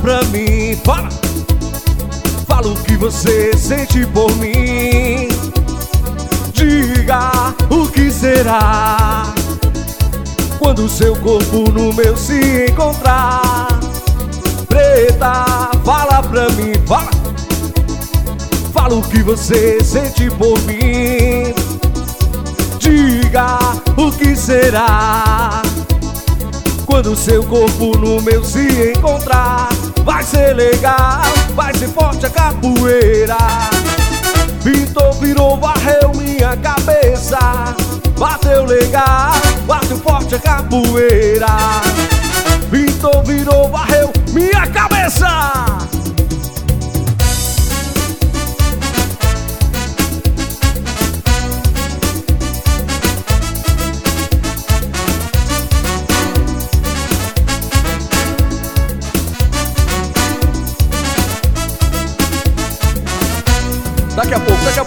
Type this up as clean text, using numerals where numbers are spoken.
pra mim, fala. Fala o que você sente por mim. Diga o que será quando seu corpo no meu se encontrar. Preta, fala pra mim, fala. Fala o que você sente por mim. Diga o que será quando seu corpo no meu se encontrar. Vai ser legal, vai ser forte a capoeira. Pintou, virou, varreu minha cabeça. Bateu legal, bateu forte a capoeira.